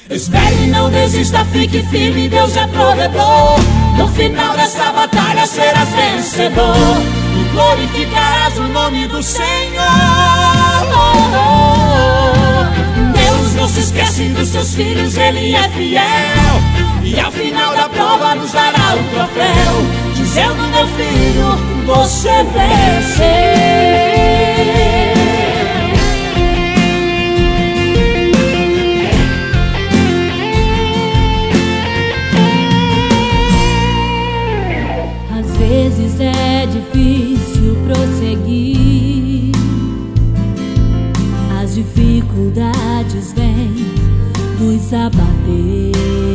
Espere e não desista, fique firme, Deus é provedor. No final dessa batalha serás vencedor e glorificarás o nome do Senhor. Deus não se esquece dos seus filhos, Ele é fiel, e ao final da prova nos dará o troféu, dizendo: meu filho, você venceu. Às vezes é difícil prosseguir, as dificuldades vêm nos abater,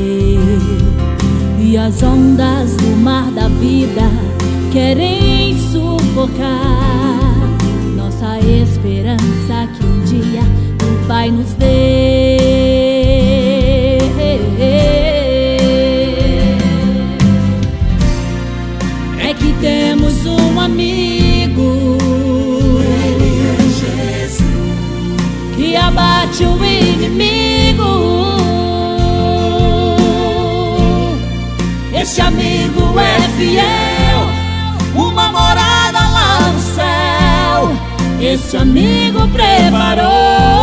e as ondas do mar da vida querem sufocar nossa esperança que um dia o Pai nos dê. É que temos um amigo, Ele é Jesus, que abate o inimigo. Este amigo é fiel, uma morada lá no céu, este amigo preparou.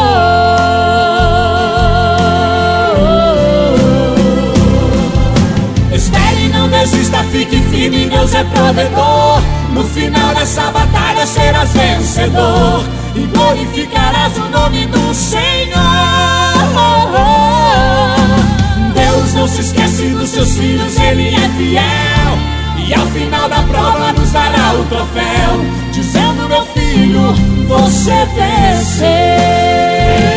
Espere e não desista, fique firme, Deus é provedor. No final dessa batalha serás vencedor e glorificarás o nome do Senhor. Deus não se esquece dos seus filhos, Ele é fiel, e ao final da prova nos dará o troféu, dizendo: meu filho, você venceu.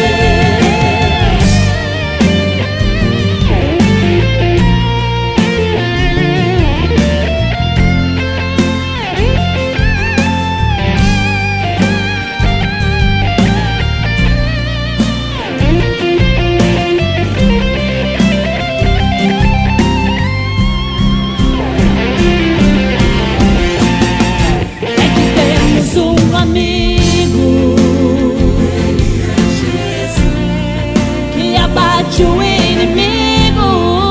O inimigo,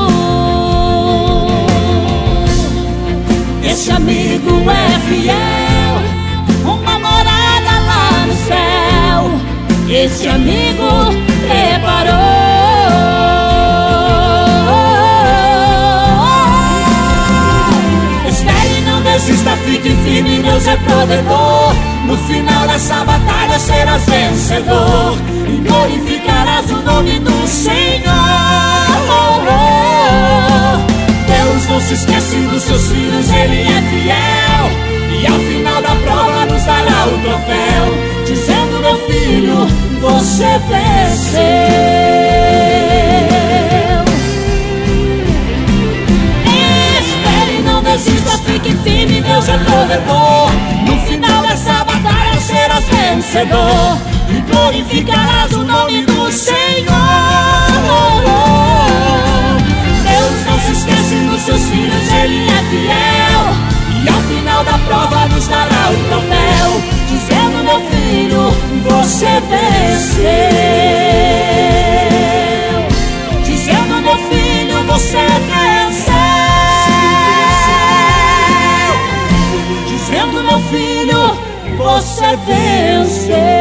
esse amigo é fiel, uma morada lá no céu, esse amigo preparou. Espere e não desista, fique firme, Deus é provedor. No final dessa batalha serás vencedor e glorificarás o nome do Senhor. Deus não se esquece dos seus filhos, Ele é fiel, e ao final da prova nos dará o troféu, dizendo: meu filho, você venceu. Espere e não desista, fique firme, Deus é provedor. No final dessa batalha serás vencedor e glorificarás o nome do Senhor. Deus não se esquece dos seus filhos, Ele é fiel, e ao final da prova nos dará o troféu, dizendo: meu filho, você venceu. Dizendo: meu filho, você venceu. Dizendo: meu filho, você venceu.